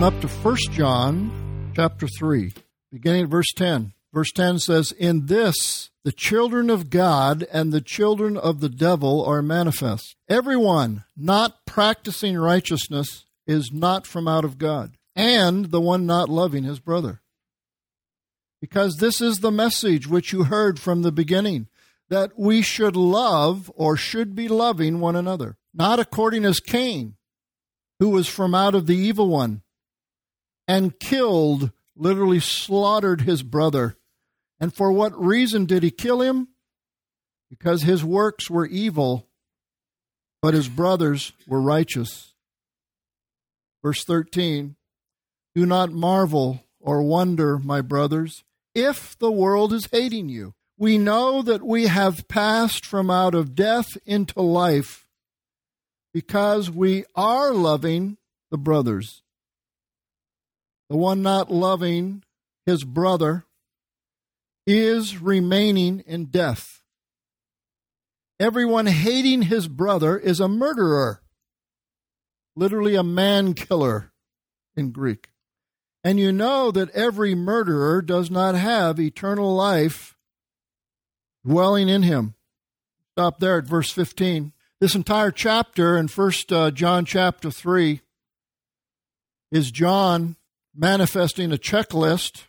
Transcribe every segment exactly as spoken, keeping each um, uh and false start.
open up to First John chapter three, beginning at verse ten. Verse ten says, "In this the children of God and the children of the devil are manifest. Everyone not practicing righteousness is not from out of God, and the one not loving his brother. Because this is the message which you heard from the beginning, that we should love or should be loving one another, not according as Cain, who was from out of the evil one, and killed, literally slaughtered his brother. And for what reason did he kill him? Because his works were evil, but his brothers were righteous." Verse thirteen, "Do not marvel or wonder, my brothers, if the world is hating you. We know that we have passed from out of death into life because we are loving the brothers. The one not loving his brother is remaining in death. Everyone hating his brother is a murderer," literally a man-killer in Greek. "And you know that every murderer does not have eternal life dwelling in him." Stop there at verse fifteen. This entire chapter in First John chapter three is John manifesting a checklist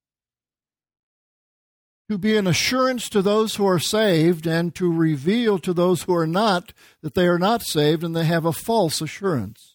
to be an assurance to those who are saved and to reveal to those who are not that they are not saved and they have a false assurance.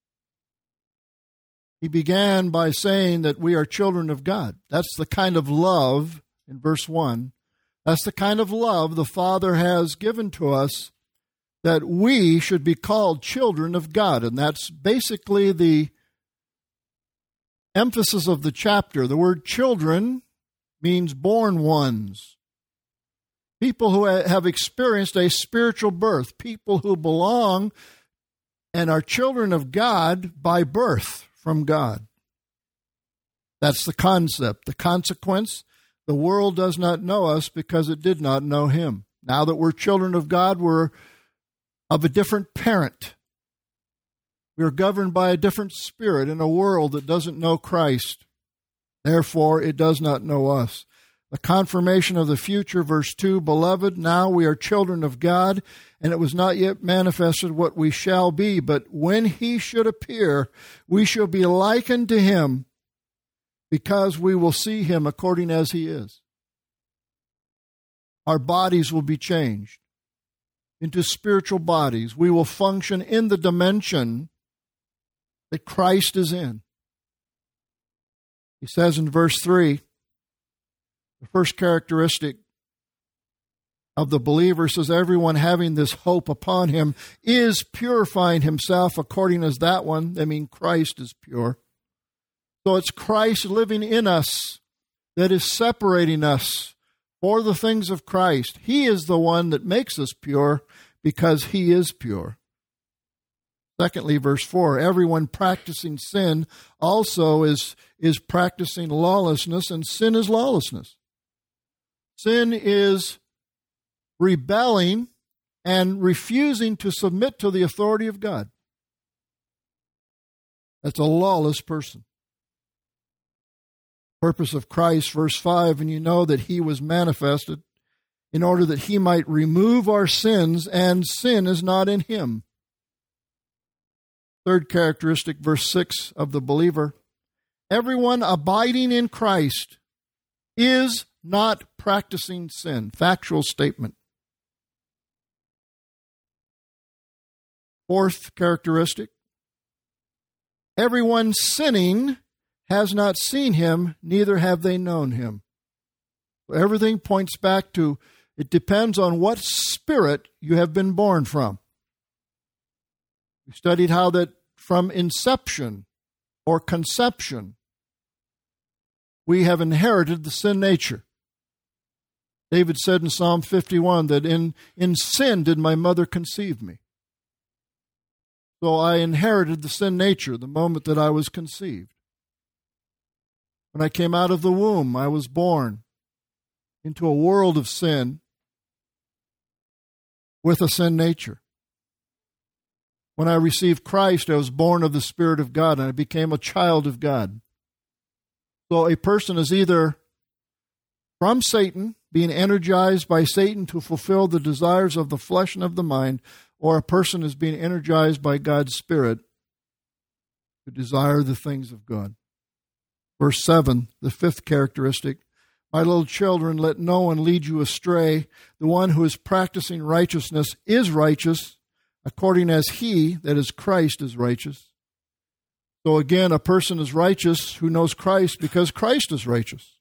He began by saying that we are children of God. That's the kind of love, in verse one, that's the kind of love the Father has given to us, that we should be called children of God. And that's basically the emphasis of the chapter. The word children means born ones. People who have experienced a spiritual birth. People who belong and are children of God by birth from God. That's the concept. The consequence, the world does not know us because it did not know him. Now that we're children of God, we're of a different parent. We are governed by a different spirit in a world that doesn't know Christ. Therefore, it does not know us. The confirmation of the future, verse two, "Beloved, now we are children of God, and it was not yet manifested what we shall be. But when he should appear, we shall be likened to him, because we will see him according as he is." Our bodies will be changed into spiritual bodies. We will function in the dimension that Christ is in. He says in verse three, the first characteristic of the believer says, everyone having this hope upon him is purifying himself according as that one, I mean Christ is pure. So it's Christ living in us that is separating us for the things of Christ. He is the one that makes us pure because he is pure. Secondly, verse four, everyone practicing sin also is, is practicing lawlessness, and sin is lawlessness. Sin is rebelling and refusing to submit to the authority of God. That's a lawless person. Purpose of Christ, verse five, and you know that he was manifested in order that he might remove our sins, and sin is not in him. Third characteristic, verse six of the believer, everyone abiding in Christ is not practicing sin. Factual statement. Fourth characteristic, everyone sinning has not seen him, neither have they known him. So everything points back to, it depends on what spirit you have been born from. We studied how that from inception or conception, we have inherited the sin nature. David said in Psalm fifty-one that in, in sin did my mother conceive me. So I inherited the sin nature the moment that I was conceived. When I came out of the womb, I was born into a world of sin with a sin nature. When I received Christ, I was born of the Spirit of God, and I became a child of God. So a person is either from Satan, being energized by Satan to fulfill the desires of the flesh and of the mind, or a person is being energized by God's Spirit to desire the things of God. Verse seven, the fifth characteristic, my little children, let no one lead you astray. The one who is practicing righteousness is righteous, according as he, that is Christ, is righteous. So again, a person is righteous who knows Christ because Christ is righteous.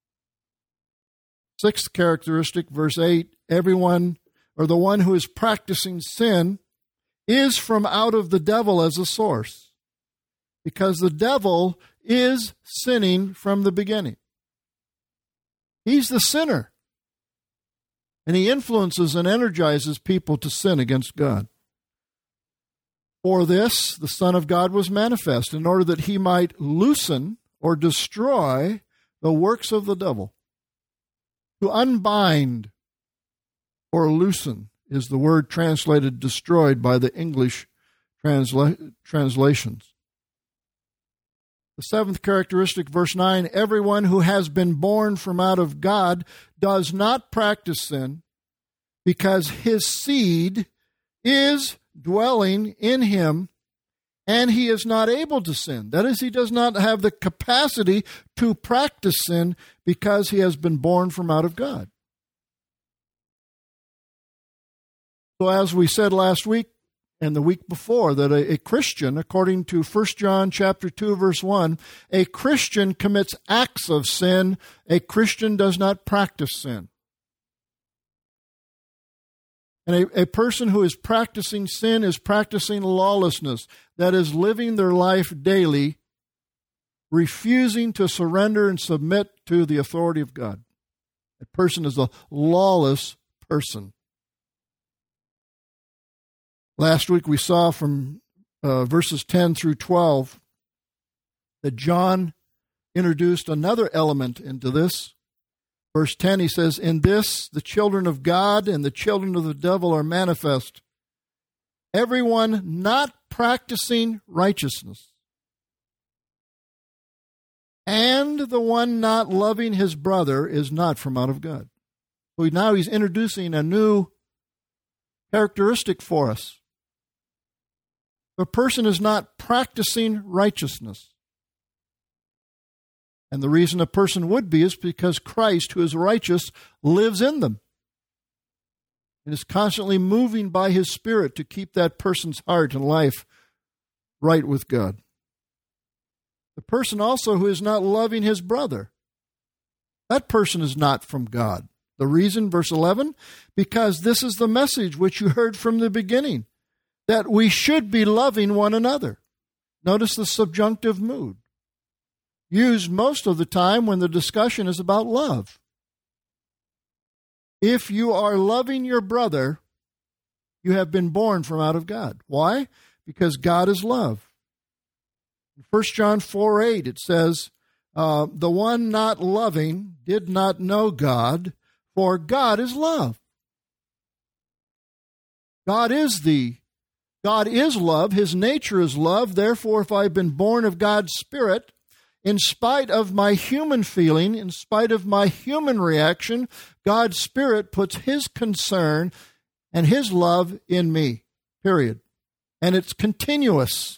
Sixth characteristic, verse eight, everyone, or the one who is practicing sin, is from out of the devil as a source, because the devil is sinning from the beginning. He's the sinner, and he influences and energizes people to sin against God. For this, the Son of God was manifest, in order that he might loosen or destroy the works of the devil. To unbind or loosen is the word translated destroyed by the English transla- translations. The seventh characteristic, verse nine, everyone who has been born from out of God does not practice sin, because his seed is dwelling in him, and he is not able to sin. That is, he does not have the capacity to practice sin because he has been born from out of God. So as we said last week and the week before, that a, a Christian, according to First John chapter two, verse one, a Christian commits acts of sin. A Christian does not practice sin. And a, a person who is practicing sin is practicing lawlessness. That is, living their life daily, refusing to surrender and submit to the authority of God. A person is a lawless person. Last week we saw from uh, verses ten through twelve that John introduced another element into this. Verse ten, he says, in this the children of God and the children of the devil are manifest. Everyone not practicing righteousness, and the one not loving his brother is not from out of God. So now he's introducing a new characteristic for us. A person is not practicing righteousness. And the reason a person would be is because Christ, who is righteous, lives in them and is constantly moving by his Spirit to keep that person's heart and life right with God. The person also who is not loving his brother, that person is not from God. The reason, verse eleven, because this is the message which you heard from the beginning, that we should be loving one another. Notice the subjunctive mood, used most of the time when the discussion is about love. If you are loving your brother, you have been born from out of God. Why? Because God is love. In First John four eight, it says, uh, the one not loving did not know God, for God is love. God is the God is love. His nature is love. Therefore, if I've been born of God's Spirit, in spite of my human feeling, in spite of my human reaction, God's Spirit puts his concern and his love in me, period. And it's continuous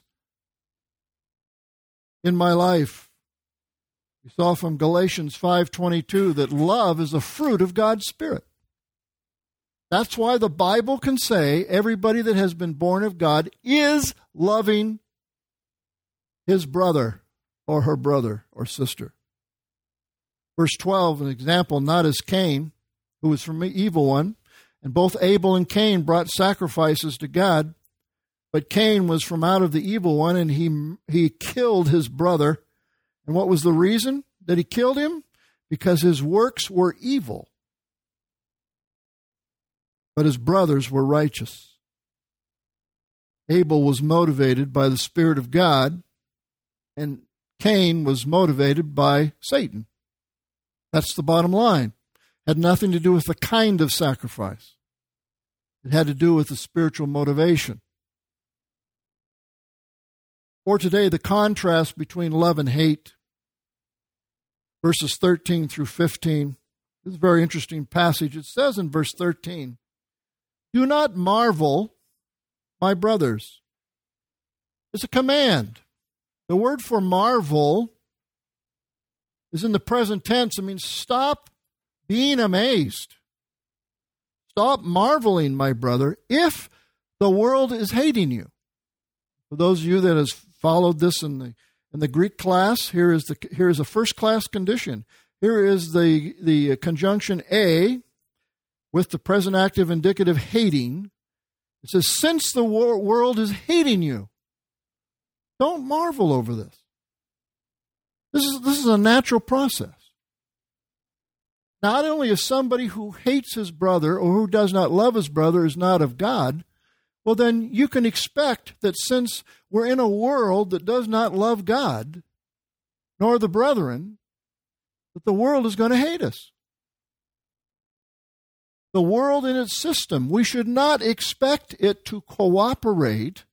in my life. We saw from Galatians five twenty-two that love is a fruit of God's Spirit. That's why the Bible can say everybody that has been born of God is loving his brother or her brother or sister. Verse twelve, an example, not as Cain, who was from the evil one, and both Abel and Cain brought sacrifices to God, but Cain was from out of the evil one, and he he killed his brother. And what was the reason that he killed him? Because his works were evil, but his brothers were righteous. Abel was motivated by the Spirit of God, and Cain was motivated by Satan. That's the bottom line. It had nothing to do with the kind of sacrifice. It had to do with the spiritual motivation. For today, the contrast between love and hate, verses thirteen through fifteen. This is a very interesting passage. It says in verse thirteen, "Do not marvel, my brothers." It's a command. The word for marvel is in the present tense. It means stop being amazed. Stop marveling, my brother, if the world is hating you. For those of you that has followed this in the in the Greek class, here is the here is a first class condition. Here is the the conjunction a with the present active indicative hating. It says, since the wor- world is hating you, don't marvel over this. This is this is a natural process. Not only is somebody who hates his brother or who does not love his brother is not of God, well, then you can expect that since we're in a world that does not love God, nor the brethren, that the world is going to hate us. The world in its system, we should not expect it to cooperate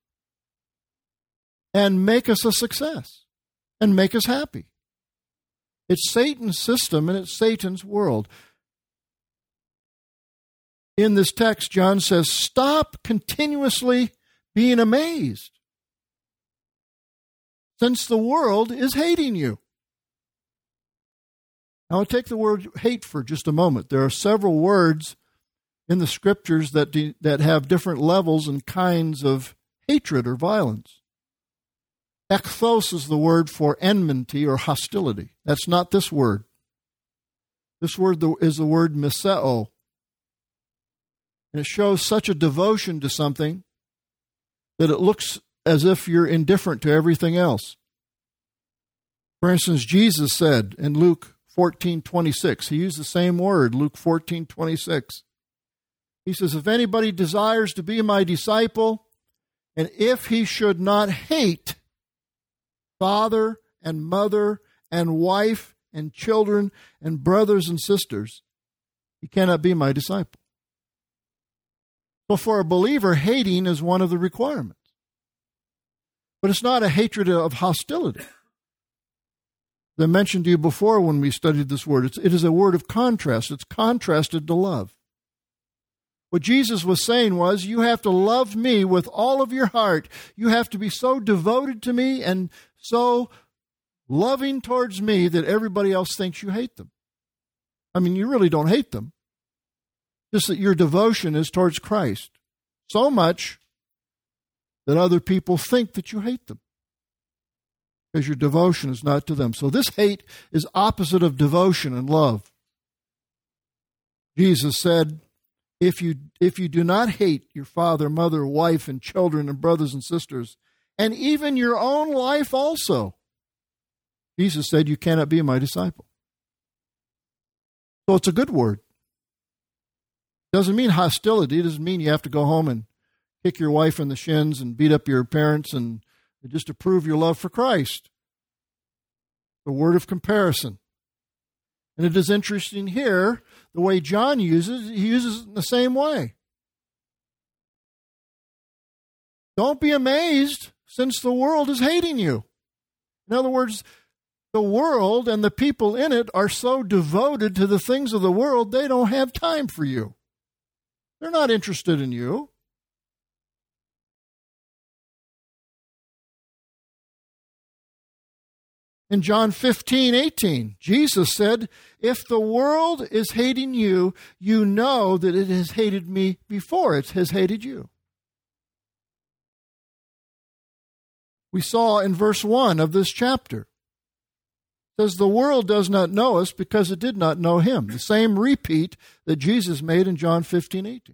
and make us a success and make us happy. It's Satan's system and it's Satan's world. In this text, John says, stop continuously being amazed, since the world is hating you. Now, I'll take the word hate for just a moment. There are several words in the scriptures that, de- that have different levels and kinds of hatred or violence. Ekthos is the word for enmity or hostility. That's not this word. This word is the word miseo. And it shows such a devotion to something that it looks as if you're indifferent to everything else. For instance, Jesus said in Luke fourteen twenty-six, he used the same word, Luke fourteen twenty-six. He says, if anybody desires to be my disciple, and if he should not hate father and mother and wife and children and brothers and sisters, he cannot be my disciple. So for a believer, hating is one of the requirements. But it's not a hatred of hostility. As I mentioned to you before when we studied this word, it's, it is a word of contrast. It's contrasted to love. What Jesus was saying was, you have to love me with all of your heart. You have to be so devoted to me and so loving towards me that everybody else thinks you hate them. I mean, you really don't hate them. Just that your devotion is towards Christ. So much that other people think that you hate them, because your devotion is not to them. So this hate is opposite of devotion and love. Jesus said, if you if you do not hate your father, mother, wife, and children, and brothers and sisters, and even your own life also, Jesus said, you cannot be my disciple. So it's a good word. It doesn't mean hostility. It doesn't mean you have to go home and kick your wife in the shins and beat up your parents and just to prove your love for Christ. The word of comparison. And it is interesting here, the way John uses it, he uses it in the same way. Don't be amazed, since the world is hating you. In other words, the world and the people in it are so devoted to the things of the world, they don't have time for you. They're not interested in you. In John fifteen eighteen, Jesus said, if the world is hating you, you know that it has hated me before it has hated you. We saw in verse one of this chapter, it says, the world does not know us because it did not know him. The same repeat that Jesus made in John fifteen eighteen.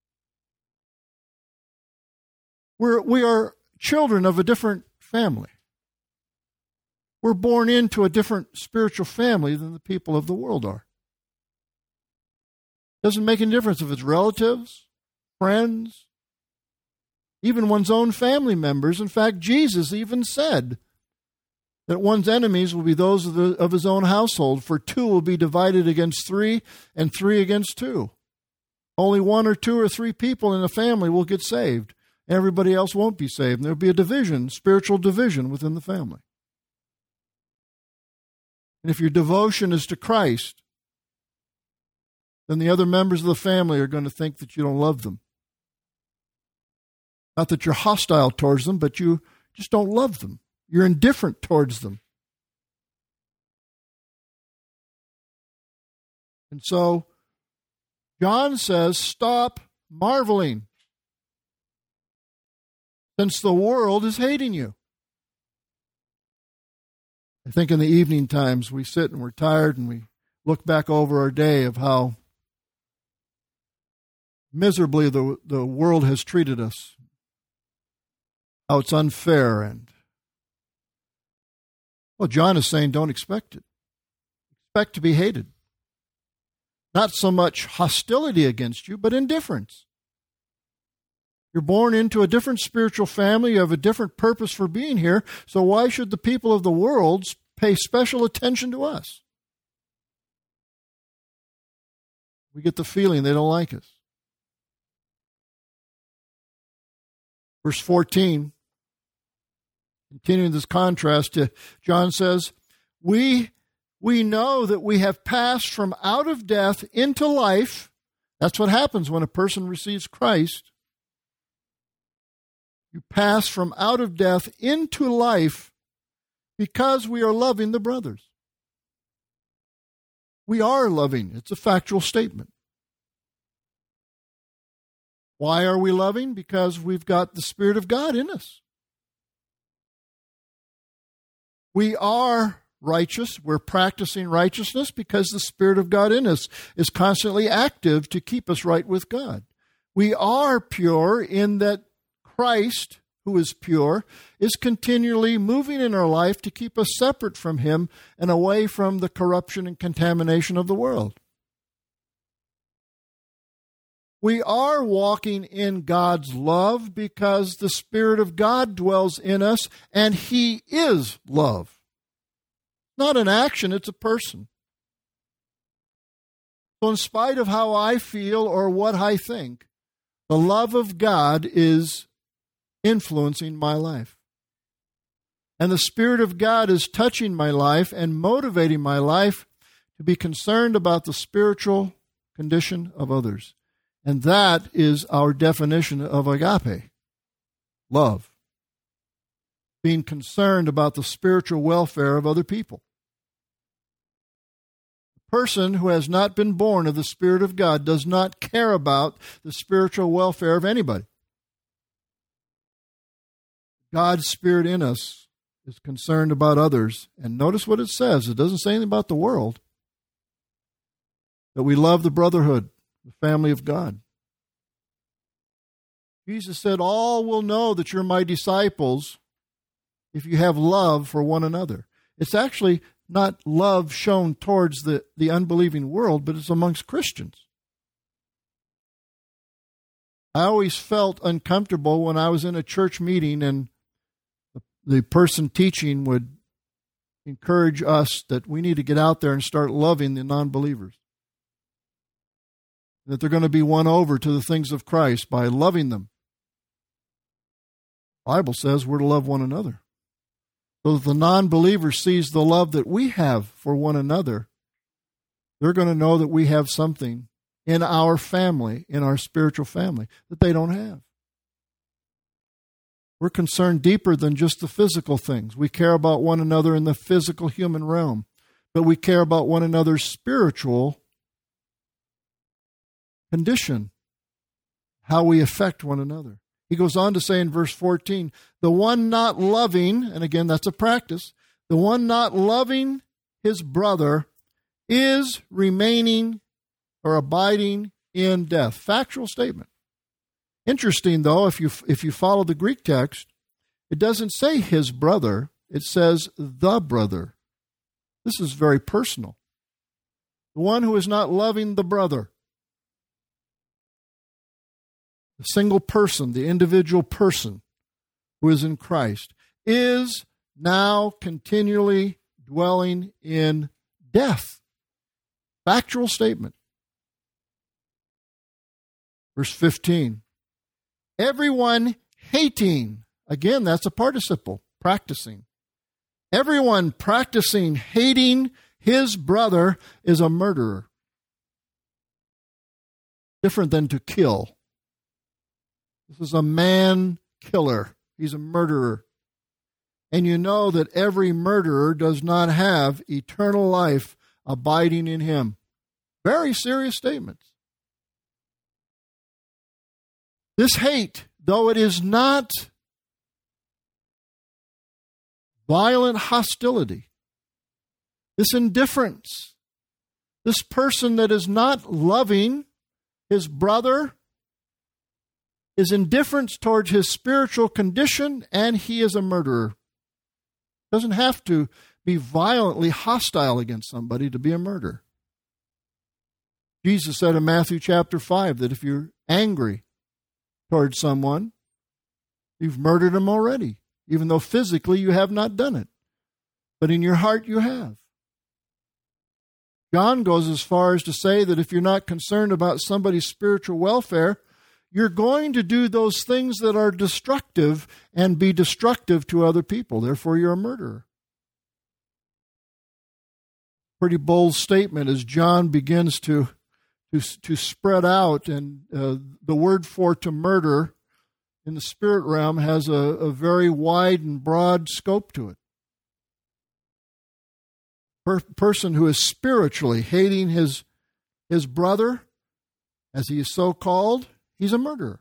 We're, we are children of a different family. We're born into a different spiritual family than the people of the world are. Doesn't make any difference if it's relatives, friends, even one's own family members. In fact, Jesus even said that one's enemies will be those of, the, of his own household, for two will be divided against three and three against two. Only one or two or three people in a family will get saved. Everybody else won't be saved. And there'll be a division, spiritual division within the family. And if your devotion is to Christ, then the other members of the family are going to think that you don't love them. Not that you're hostile towards them, but you just don't love them. You're indifferent towards them. And so, John says, stop marveling, since the world is hating you. I think in the evening times we sit and we're tired and we look back over our day of how miserably the, the world has treated us, how it's unfair. And, well, John is saying don't expect it. Expect to be hated. Not so much hostility against you, but indifference. You're born into a different spiritual family. You have a different purpose for being here. So why should the people of the world pay special attention to us? We get the feeling they don't like us. Verse fourteen, continuing this contrast, to John says, we, we know that we have passed from out of death into life. That's what happens when a person receives Christ. You pass from out of death into life because we are loving the brothers. We are loving. It's a factual statement. Why are we loving? Because we've got the Spirit of God in us. We are righteous. We're practicing righteousness because the Spirit of God in us is constantly active to keep us right with God. We are pure in that Christ, who is pure, is continually moving in our life to keep us separate from Him and away from the corruption and contamination of the world. We are walking in God's love because the Spirit of God dwells in us and He is love. Not an action, it's a person. So in spite of how I feel or what I think, the love of God is influencing my life. And the Spirit of God is touching my life and motivating my life to be concerned about the spiritual condition of others. And that is our definition of agape, love. Being concerned about the spiritual welfare of other people. A person who has not been born of the Spirit of God does not care about the spiritual welfare of anybody. God's Spirit in us is concerned about others. And notice what it says. It doesn't say anything about the world. That we love the brotherhood, the family of God. Jesus said, all will know that you're my disciples if you have love for one another. It's actually not love shown towards the, the unbelieving world, but it's amongst Christians. I always felt uncomfortable when I was in a church meeting and the, the person teaching would encourage us that we need to get out there and start loving the non-believers. That they're going to be won over to the things of Christ by loving them. The Bible says we're to love one another. So that the non-believer sees the love that we have for one another, they're going to know that we have something in our family, in our spiritual family, that they don't have. We're concerned deeper than just the physical things. We care about one another in the physical human realm, but we care about one another's spiritual condition, how we affect one another. He goes on to say in verse fourteen, the one not loving, and again that's a practice, the one not loving his brother is remaining or abiding in death. Factual statement. Interesting though, if you if you follow the Greek text, it doesn't say his brother, it says the brother. This is very personal. The one who is not loving the brother. The single person, the individual person who is in Christ, is now continually dwelling in death. Factual statement. Verse fifteen. Everyone hating. Again, that's a participle, practicing. Everyone practicing hating his brother is a murderer. Different than to kill. This is a man killer. He's a murderer. And you know that every murderer does not have eternal life abiding in him. Very serious statements. This hate, though it is not violent hostility, this indifference, this person that is not loving his brother, is indifference towards his spiritual condition, and he is a murderer. Doesn't have to be violently hostile against somebody to be a murderer. Jesus said in Matthew chapter five that if you're angry towards someone, you've murdered him already, even though physically you have not done it. But in your heart you have. John goes as far as to say that if you're not concerned about somebody's spiritual welfare, you're going to do those things that are destructive and be destructive to other people. Therefore, you're a murderer. Pretty bold statement as John begins to, to, to spread out. And uh, the word for to murder in the spirit realm has a, a very wide and broad scope to it. Per- person who is spiritually hating his, his brother, as he is so called, he's a murderer.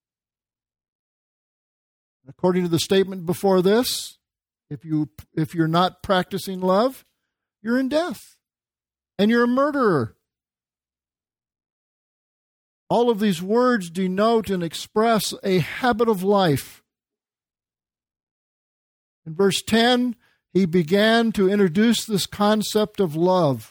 According to the statement before this, if you if you're not practicing love, you're in death. And you're a murderer. All of these words denote and express a habit of life. In verse ten, he began to introduce this concept of love.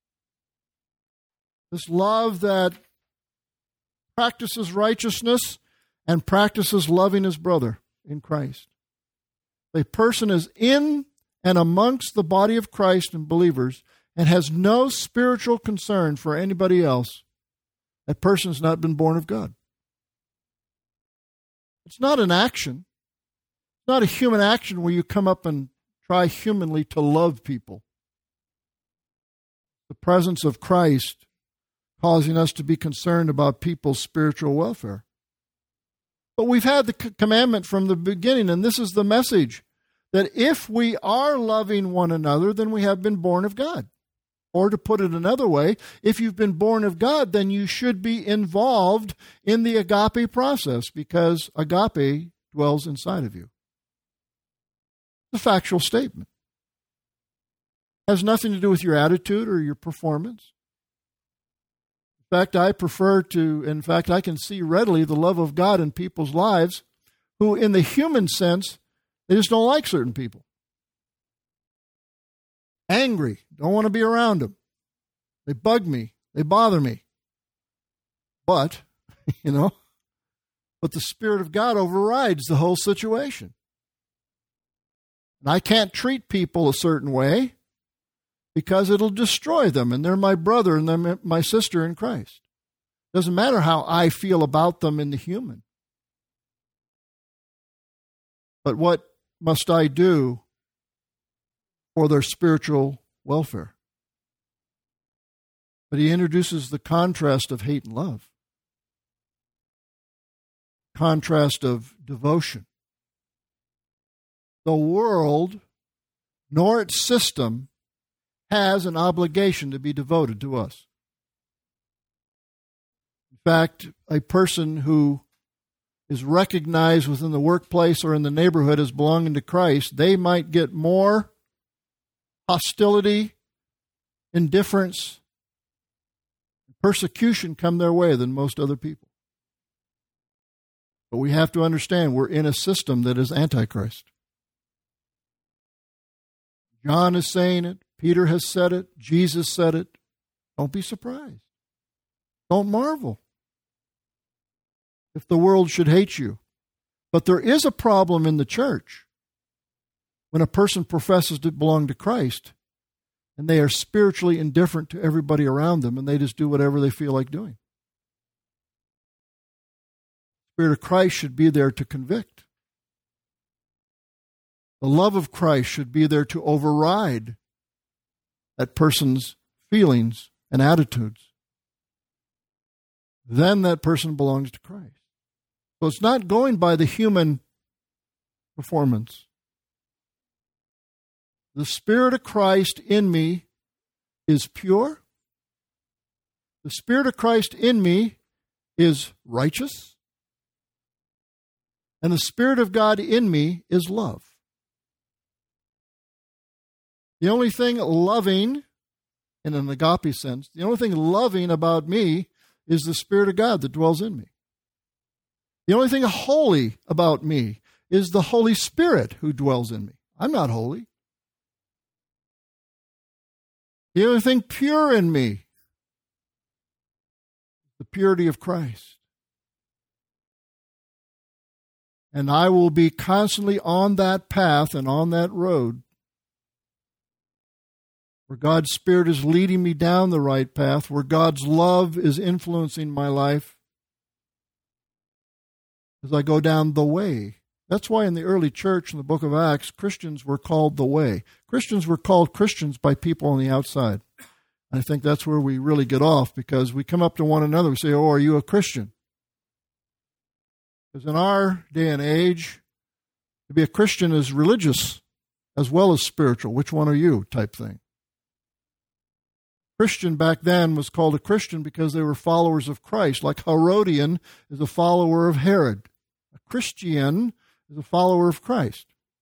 This love that practices righteousness and practices loving his brother in Christ. A person is in and amongst the body of Christ and believers and has no spiritual concern for anybody else. That person has not been born of God. It's not an action. It's not a human action where you come up and try humanly to love people. The presence of Christ causing us to be concerned about people's spiritual welfare. But we've had the commandment from the beginning, and this is the message, that if we are loving one another, then we have been born of God. Or to put it another way, if you've been born of God, then you should be involved in the agape process, because agape dwells inside of you. It's a factual statement. It has nothing to do with your attitude or your performance. In fact, I prefer to, in fact, I can see readily the love of God in people's lives who, in the human sense, they just don't like certain people. Angry, don't want to be around them. They bug me, they bother me. But, you know, but the Spirit of God overrides the whole situation. And I can't treat people a certain way because it'll destroy them, and they're my brother and they're my sister in Christ. Doesn't matter how I feel about them in the human. But what must I do for their spiritual welfare? But he introduces the contrast of hate and love, contrast of devotion. The world, nor its system, has an obligation to be devoted to us. In fact, a person who is recognized within the workplace or in the neighborhood as belonging to Christ, they might get more hostility, indifference, persecution come their way than most other people. But we have to understand we're in a system that is antichrist. John is saying it. Peter has said it. Jesus said it. Don't be surprised. Don't marvel if the world should hate you. But there is a problem in the church when a person professes to belong to Christ and they are spiritually indifferent to everybody around them and they just do whatever they feel like doing. Spirit of Christ should be there to convict. The love of Christ should be there to override that person's feelings and attitudes. Then that person belongs to Christ. So it's not going by the human performance. The Spirit of Christ in me is pure. The Spirit of Christ in me is righteous. And the Spirit of God in me is love. The only thing loving, in an agape sense, the only thing loving about me is the Spirit of God that dwells in me. The only thing holy about me is the Holy Spirit who dwells in me. I'm not holy. The only thing pure in me is the purity of Christ. And I will be constantly on that path and on that road where God's Spirit is leading me down the right path, where God's love is influencing my life as I go down the way. That's why in the early church, in the book of Acts, Christians were called the way. Christians were called Christians by people on the outside. And I think that's where we really get off, because we come up to one another and say, oh, are you a Christian? Because in our day and age, to be a Christian is religious as well as spiritual. Which one are you type thing. Christian back then was called a Christian because they were followers of Christ, like Herodian is a follower of Herod. A Christian is a follower of Christ.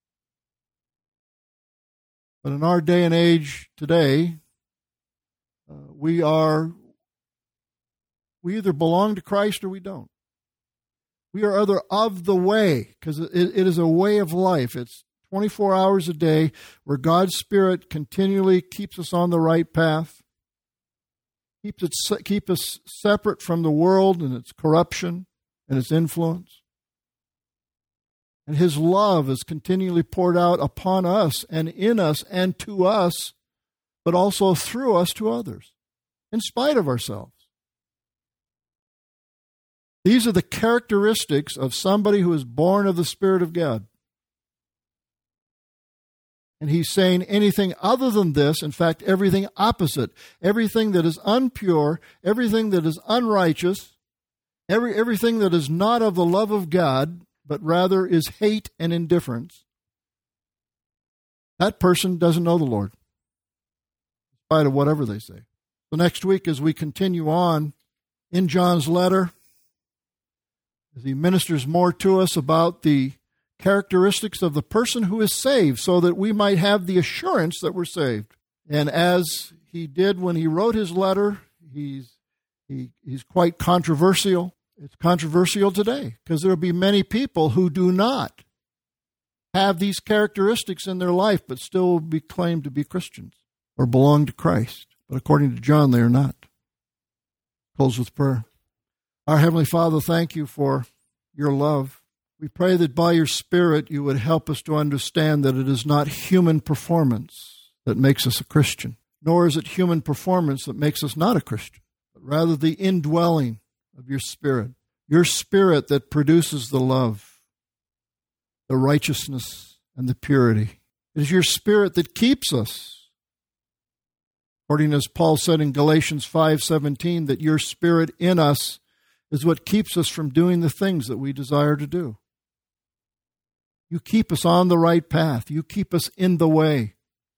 But in our day and age today, uh, we are, we either belong to Christ or we don't. We are either of the way, because it, it is a way of life. It's twenty-four hours a day where God's Spirit continually keeps us on the right path. Keeps it, keep us separate from the world and its corruption and its influence. And His love is continually poured out upon us and in us and to us, but also through us to others, in spite of ourselves. These are the characteristics of somebody who is born of the Spirit of God. And He's saying anything other than this, in fact, everything opposite, everything that is impure, everything that is unrighteous, every, everything that is not of the love of God, but rather is hate and indifference, that person doesn't know the Lord, in spite of whatever they say. So next week, as we continue on in John's letter, as he ministers more to us about the characteristics of the person who is saved, so that we might have the assurance that we're saved. And as he did when he wrote his letter, he's he, he's quite controversial. It's controversial today, because there will be many people who do not have these characteristics in their life, but still be claimed to be Christians or belong to Christ. But according to John, they are not. Close with prayer. Our Heavenly Father, thank you for your love. We pray that by your Spirit you would help us to understand that it is not human performance that makes us a Christian, nor is it human performance that makes us not a Christian, but rather the indwelling of your Spirit, your Spirit that produces the love, the righteousness, and the purity. It is your Spirit that keeps us. According as Paul said in Galatians five seventeen, that your Spirit in us is what keeps us from doing the things that we desire to do. You keep us on the right path. You keep us in the way.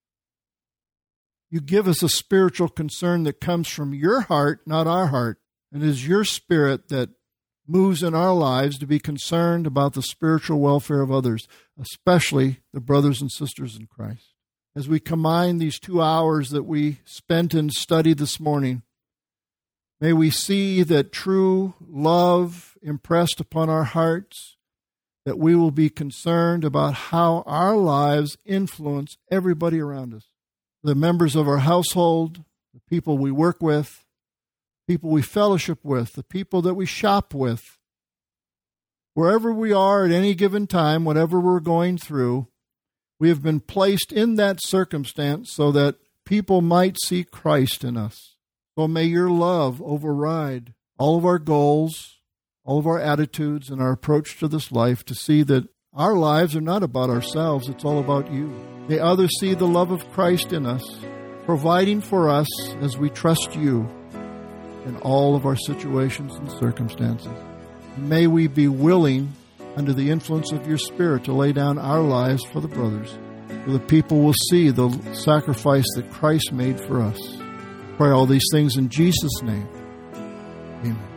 You give us a spiritual concern that comes from your heart, not our heart. And it is your Spirit that moves in our lives to be concerned about the spiritual welfare of others, especially the brothers and sisters in Christ. As we combine these two hours that we spent in study this morning, may we see that true love impressed upon our hearts, that we will be concerned about how our lives influence everybody around us. The members of our household, the people we work with, people we fellowship with, the people that we shop with. Wherever we are at any given time, whatever we're going through, we have been placed in that circumstance so that people might see Christ in us. So may your love override all of our goals, all of our attitudes and our approach to this life to see that our lives are not about ourselves, it's all about you. May others see the love of Christ in us, providing for us as we trust you in all of our situations and circumstances. May we be willing, under the influence of your Spirit, to lay down our lives for the brothers, so the people will see the sacrifice that Christ made for us. Pray all these things in Jesus' name. Amen.